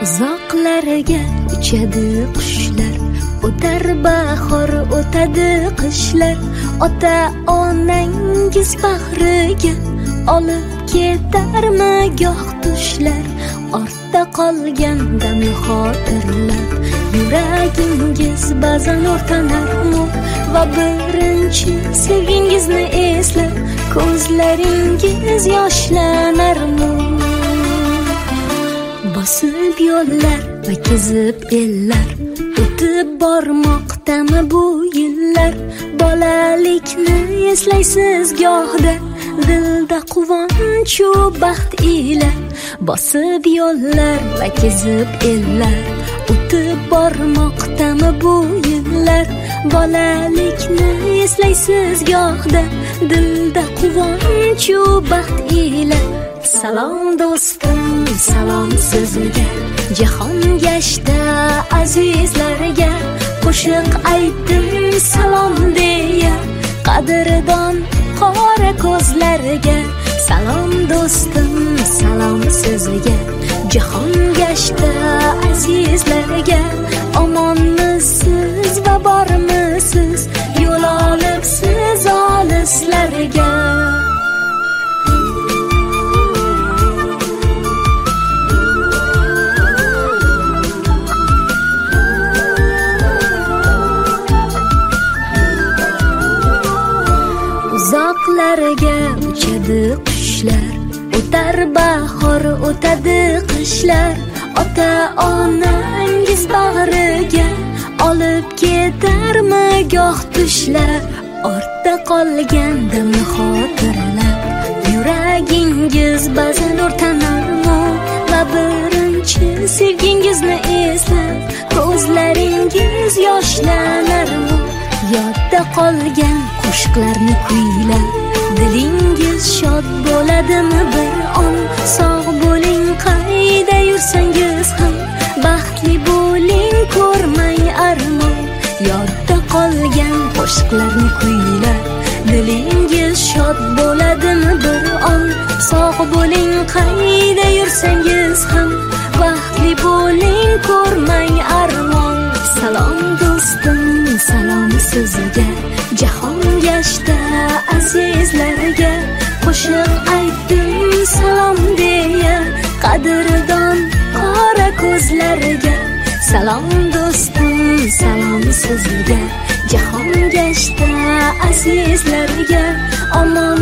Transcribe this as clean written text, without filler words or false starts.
Uzoqlarga uchadi qushlar, o'tar bahor, o'tadi qishlar. Ota onangiz bag'riga olib ketarmi goh tushlar. Ortda qolgan damni xotirlab yuragingiz ba'zan o'rtanarmi? Va birinchi sevgingizni eslab ko'zlaringiz yoshlanarmi? Bosib yo'llar va kezib ellar, o'tib bormoqdami bu yillar? Bolalikni eslaysiz gohda, dilda quvonch u baxt ila. Bosib yo'llar va kezib ellar, o'tib bormoqdami bu yillar? Bolalikni eslaysiz gohda, dilda quvonch u baxt ila. Salom do'stim, salom sizga, jahon gashta azizlarga. Qo'shiq aytdim salom deya, qadrdon qora ko'zlarga. Salom do'stim, salom sizga, jahon gashta azizlarga. Omonmisiz va bormisiz, yo'l olibsiz olislarga. Uzoqlarga uchadi qushlar, o'tar bahor, o'tadi qishlar. Ota onangiz bag'riga olib ketarmi goh tushlar. Ortda qolgan damni xotirlab yuragingiz ba'zan o'rtanarmi? Va birinchi sevgingizni eslab ko'zlaringiz yoshlanarmi? Yodda qolgan qo'shiqlarni kuylab dilingiz shod bo'ladimi bir on? Sog' bo'ling qayda yursangiz ham, baxtli bo'ling ko'rmay armon. Yodda qolgan qo'shiqlarni kuylab dilingiz shod bo'ladimi bir on? Sog' bo'ling qayda yursangiz ham, baxtli bo'ling ko'rmay armon. Salom do'stim, salom sizga, jahon gashta azizlarga. Qo'shiq aytdim salom deya, qadrdon qora ko'zlarga. Salom do'stim, salom sizga, jahon gashta azizlarga. Omon